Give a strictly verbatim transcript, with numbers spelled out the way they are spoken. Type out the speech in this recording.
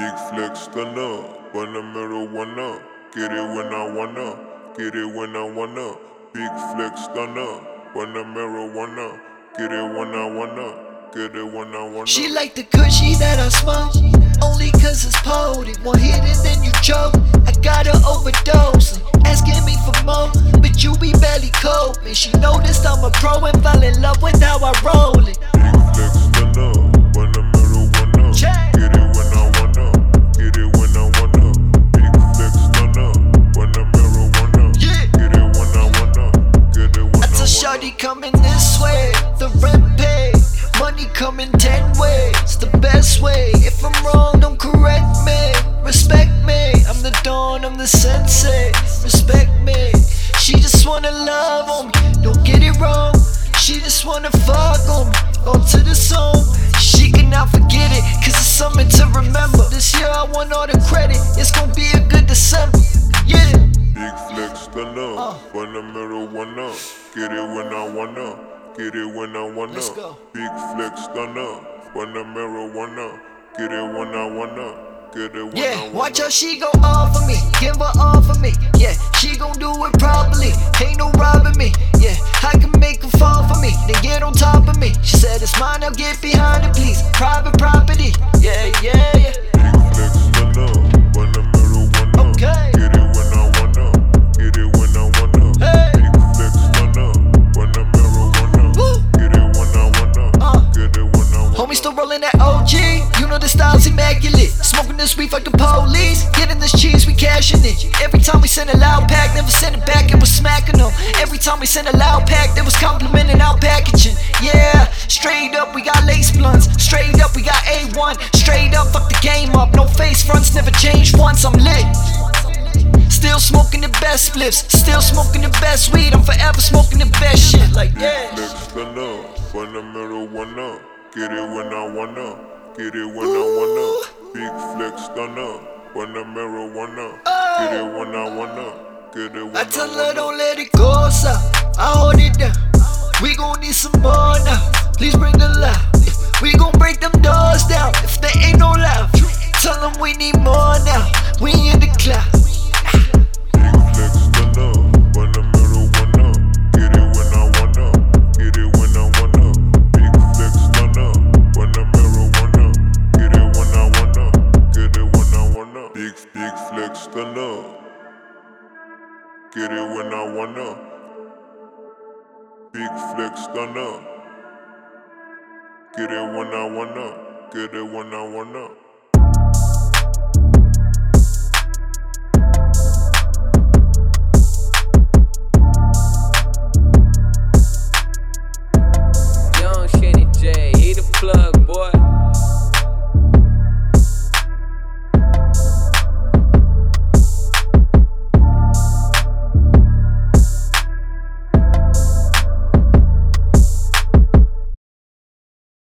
Big flex, turn up, when the middle one up. Get it when I wanna, get it when I wanna. Big flex, turn up, when the mirror one up. Get it when I wanna, get it when I wanna. She like the cushy that I smoke, only cause it's potent. One hit and then you choke. I got her overdosing, asking me for more, but you be barely coping. She noticed I'm a pro and fell in love with how I roll it. Big flex, turn up, when the middle one up. Check. Get it when I wanna, get it when I wanna. Big flex, turn up, when the mirror one up. Yeah. Get it when I wanna, get it when I I tell wanna. shawty coming this way, the rent paid, money coming ten ways, the best way. If I'm wrong, don't correct me, respect me. I'm the dawn, I'm the sensei, respect me. She just wanna love on me, don't get it wrong. She just wanna fuck on me, on to the song. She cannot forget it, cause it's something to remember. This year I want all the credit, it's gonna be a good December, yeah. Big flex, turn up, Uh. when the middle one up. Get it when I wanna, get it when I wanna. Let's go. Big flex, turn up, when the mirror one up. Get it when I wanna, get it when I Yeah, wanna. watch how she go off of me, give her all for me. Yeah, she gon' do it properly, ain't no robbing me. Yeah, I can make her fall for me, then get on top of me. She said it's mine, now get behind it please. Private property, yeah, yeah, yeah. Big flex, turn up, when the middle one up. Okay. Get it when I wanna, get it when I wanna. Hey. Big flex, turn up, when the mirror one up. Woo. Get it when I wanna, Uh. get it when I wanna. Homie still rolling that O G, you know the style's immaculate. Smoking this weed like the police, getting this cheese, we cashing it. Every time we send a loud pack, never send it back, it was smacking them. Every time we send a loud pack, there was complimenting our packaging. Yeah, straight up, we got lace blunts. Straight up, we got A one. Straight up, fuck the game up. No face fronts, never changed once, I'm lit. Still smoking the best spliffs, still smoking the best weed. I'm forever smoking the best shit, like Big yeah. flex, turn up, when the middle one up. Get it when I wanna, get it when I wanna. Big flex, turn up, when the mirror one up. Get it when I wanna, get it when I I tell her wanna. don't let it go, sir. I hold it down. We gon' need some more now. Please bring the love. We gon' break them doors down if there ain't no love. Tell them we need more now. We in the clouds. Big flex, turn up, when the middle one up. Get it when I wanna, get it when I wanna. Big flex, turn up, when the mirror one up. Get it when I wanna, get it when I wanna. Big, big flex, turn up. Get it when I wanna. Big flex, turn up. Get it when I wanna, get it when I wanna.